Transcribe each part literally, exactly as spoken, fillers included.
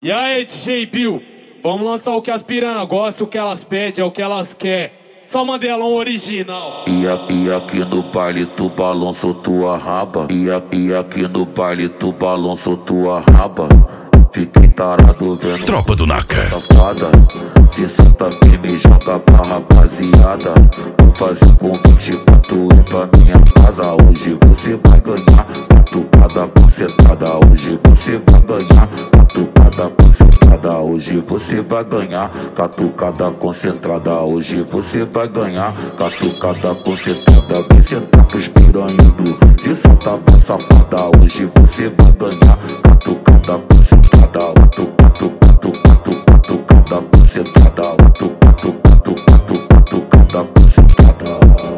E aí, D J Bill, vamos lançar o que as piranha gostam, o que elas pedem, é o que elas querem. Só Mandelão original. E aqui, e aqui no baile tu balançou tua raba. E aqui, e aqui no baile tu balançou tua raba. Fiquei tarado vendo Tropa do Naka safada. Se senta aqui me joga pra rapaziada. Vou fazer um convite pra tu ir pra minha casa. Hoje você vai ganhar catucada concentrada. Hoje você vai ganhar catucada concentrada. Hoje você vai ganhar catucada concentrada. Hoje você vai ganhar catucada concentrada. Vem sentar pros piranhudos de santa safada. Hoje você vai ganhar catucada concentrada. Catu, catu, catu, catu, catucada concentrada. Catu, catu, catu, catu, catucada concentrada.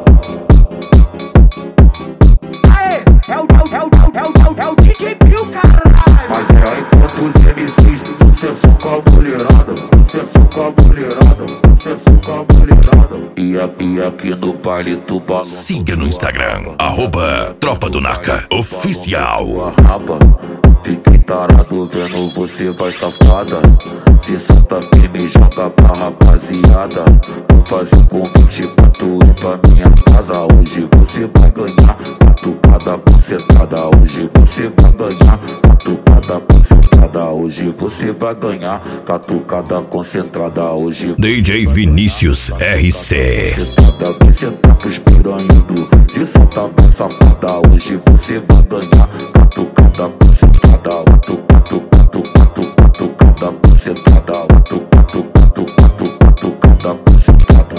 Aê, é o, é o, é o, é o, é o D J Bill, caralho. Mas é aí enquanto os M Cs, sucesso com a mulherada. Sucesso com a mulherada. Sucesso com a mulherada. E aqui, aqui no baile tu balança. Siga no Instagram, arroba Tropa do Naka Oficial. Fiquei tarado vendo você vai safada. Se senta aqui me joga pra rapaziada. Vou fazer um convite pra tu ir pra minha casa. Hoje você vai ganhar catucada concentrada. Hoje você vai ganhar catucada concentrada. Hoje você vai ganhar catucada concentrada. Hoje D J Vinícius R C. Vem sentar pros piranhudos de santa safada. Hoje você vai ganhar catucada concentrada. Catu, catu, catu, catu, catucada concentrada. Catu, catu, catu, catu, catucada concentrada.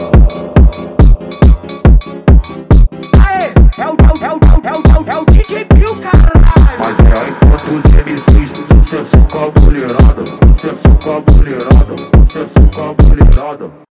Aê, é o, é o, é o, é o, é o D J Bill, caralho. Mas é aí enquanto os M Cs, sucesso com a mulherada. Sucesso com a mulherada. Sucesso com a mulherada.